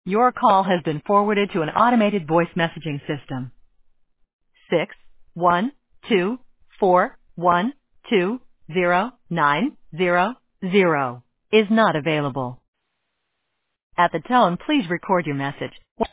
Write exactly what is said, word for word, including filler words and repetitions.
Your call has been forwarded to an automated voice messaging system. Six one two four one two zero nine zero zero is not available. At the tone, please record your message.